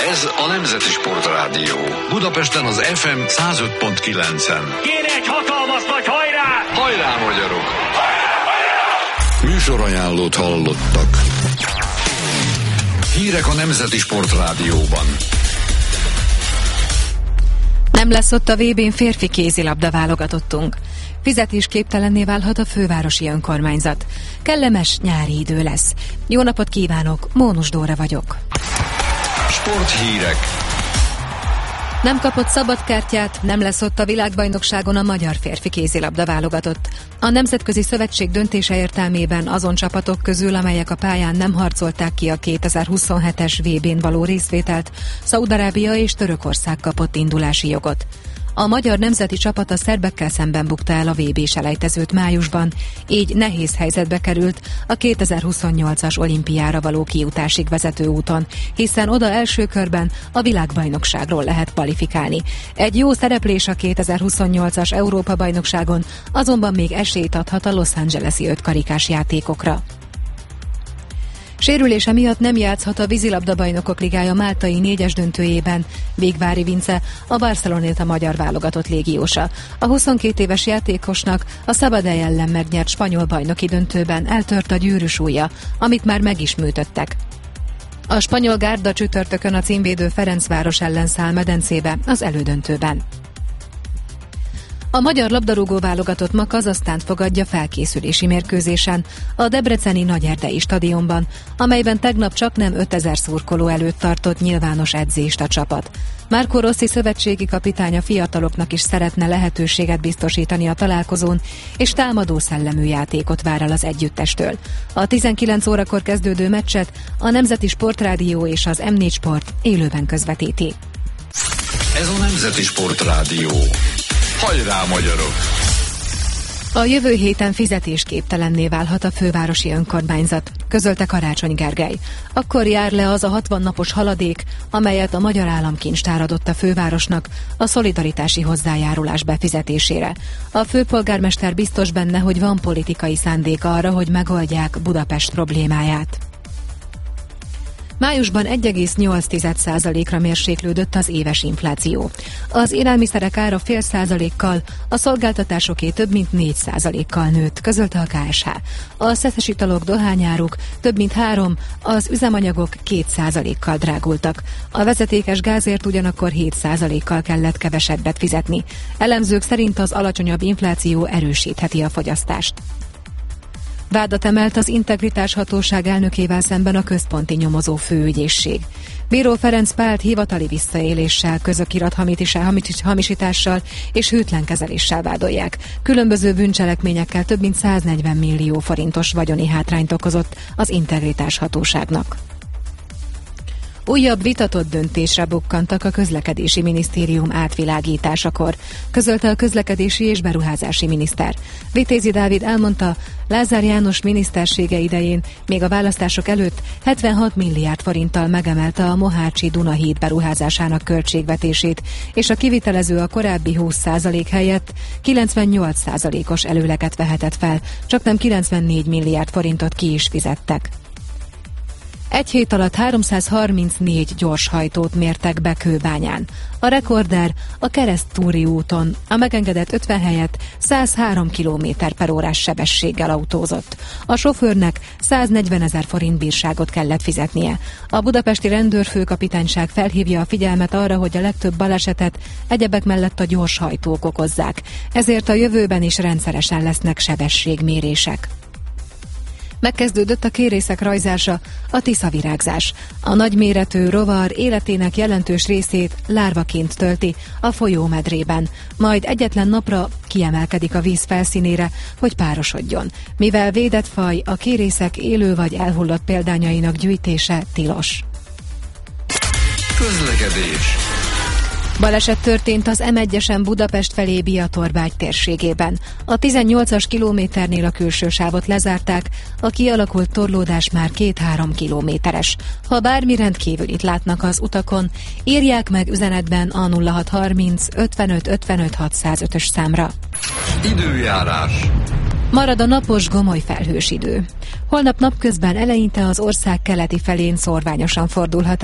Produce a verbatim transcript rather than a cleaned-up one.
Ez a Nemzeti Sportrádió. Budapesten az ef em száz öt pont kilencen. Kéne egy hatalmas nagy hajrá! Hajrá, magyarok! Műsorajánlót hallottak. Hírek a Nemzeti Sportrádióban. Nem lesz ott a vé bén férfi kézilabda válogatottunk. Fizetésképtelenné válhat a fővárosi önkormányzat. Kellemes nyári idő lesz. Jó napot kívánok, Mónus Dóra vagyok. Sporthírek. Nem kapott szabadkártyát, nem lesz ott a világbajnokságon a magyar férfi kézilabda válogatott. A Nemzetközi Szövetség döntése értelmében azon csapatok közül, amelyek a pályán nem harcolták ki a kétezer-huszonhetes vé bén való részvételt, Szaúd-Arábia és Törökország kapott indulási jogot. A magyar nemzeti csapat a szerbekkel szemben bukta el a vé bé-selejtezőt májusban, így nehéz helyzetbe került a kétezer-huszonnyolcas olimpiára való kijutásig vezető úton, hiszen oda első körben a világbajnokságról lehet kvalifikálni. Egy jó szereplés a kétezer-huszonnyolcas Európa-bajnokságon azonban még esélyt adhat a Los Angeles-i ötkarikás játékokra. Sérülése miatt nem játszhat a vízilabda-bajnokok ligája máltai négyes döntőjében. Végvári Vince, a Barceloneta magyar válogatott légiósa. A huszonkét éves játékosnak a Sabadell ellen megnyert spanyol bajnoki döntőben eltört a gyűrűs ujja, amit már meg is műtöttek. A spanyol gárda csütörtökön a címvédő Ferencváros ellen száll medencébe az elődöntőben. A magyar labdarúgó válogatott ma Kazahsztánt fogadja felkészülési mérkőzésen a debreceni Nagyerdei stadionban, amelyben tegnap csaknem ötezer szurkoló előtt tartott nyilvános edzést a csapat. Marco Rossi szövetségi kapitány a fiataloknak is szeretne lehetőséget biztosítani a találkozón, és támadó szellemű játékot vár el az együttestől. A tizenkilenc órakor kezdődő meccset a Nemzeti Sportrádió és az em négy Sport élőben közvetíti. Ez a Nemzeti Sportrádió. Hajrá, magyarok! A jövő héten fizetésképtelenné válhat a fővárosi önkormányzat, közölte Karácsony Gergely. Akkor jár le az a hatvan napos haladék, amelyet a Magyar Államkincstár adott a fővárosnak a szolidaritási hozzájárulás befizetésére. A főpolgármester biztos benne, hogy van politikai szándék arra, hogy megoldják Budapest problémáját. Májusban egy egész nyolc százalékra mérséklődött az éves infláció. Az élelmiszerek ára fél százalékkal, a szolgáltatásoké több mint négy százalékkal nőtt, közölte a ká es há. A szeszes italok, dohányáruk több mint három, az üzemanyagok két százalékkal drágultak. A vezetékes gázért ugyanakkor hét százalékkal kellett kevesebbet fizetni. Elemzők szerint az alacsonyabb infláció erősítheti a fogyasztást. Vádat emelt az Integritás Hatóság elnökével szemben a Központi Nyomozó Főügyészség. Bíró Ferenc Pált hivatali visszaéléssel, közokirat hamisítással és hűtlen kezeléssel vádolják. Különböző bűncselekményekkel több mint száznegyven millió forintos vagyoni hátrányt okozott az Integritás Hatóságnak. Újabb vitatott döntésre bukkantak a Közlekedési Minisztérium átvilágításakor, közölte a közlekedési és beruházási miniszter. Vitézi Dávid elmondta, Lázár János minisztersége idején, még a választások előtt hetvenhat milliárd forinttal megemelte a Mohácsi Dunahíd beruházásának költségvetését, és a kivitelező a korábbi húsz százalék helyett kilencvennyolc százalékos előleget vehetett fel, csaknem kilencvennégy milliárd forintot ki is fizettek. Egy hét alatt háromszázharmincnégy gyorshajtót mértek be Kőbányán. A rekorder a Keresztúri úton a megengedett ötven helyett száz három kilométer per órás sebességgel autózott. A sofőrnek száznegyvenezer forint bírságot kellett fizetnie. A budapesti rendőrfőkapitányság felhívja a figyelmet arra, hogy a legtöbb balesetet egyebek mellett a gyorshajtók okozzák. Ezért a jövőben is rendszeresen lesznek sebességmérések. Megkezdődött a kérészek rajzása, a tiszavirágzás. A nagyméretű rovar életének jelentős részét lárvaként tölti a folyómedrében, majd egyetlen napra kiemelkedik a víz felszínére, hogy párosodjon. Mivel védett faj, a kérészek élő vagy elhullott példányainak gyűjtése tilos. Közlekedés. Baleset történt az em egyesen Budapest felé Biatorvágy térségében. A tizennyolcas kilométernél a külső sávot lezárták, a kialakult torlódás már két-három kilométeres. Ha bármi rendkívülit látnak az utakon, írják meg üzenetben a nulla hat harminc ötvenöt ötvenöt hatszázötös számra. Időjárás. Marad a napos, gomoly felhős idő. Holnap napközben eleinte az ország keleti felén szórványosan fordulhat